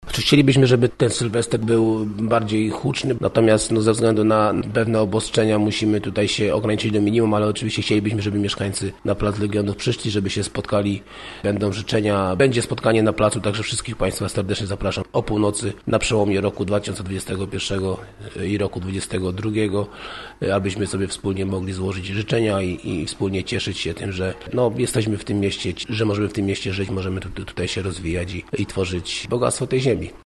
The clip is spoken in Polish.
Chcielibyśmy, żeby ten Sylwester był bardziej huczny, natomiast ze względu na pewne obostrzenia musimy tutaj się ograniczyć do minimum, ale oczywiście chcielibyśmy, żeby mieszkańcy na Plac Legionów przyszli, żeby się spotkali. Będą życzenia, będzie spotkanie na placu, także wszystkich Państwa serdecznie zapraszam o północy na przełomie roku 2021 i roku 2022, abyśmy sobie wspólnie mogli złożyć życzenia i wspólnie cieszyć się tym, że jesteśmy w tym mieście, że możemy w tym mieście żyć, możemy tutaj się rozwijać i tworzyć bogactwo tej ziemi.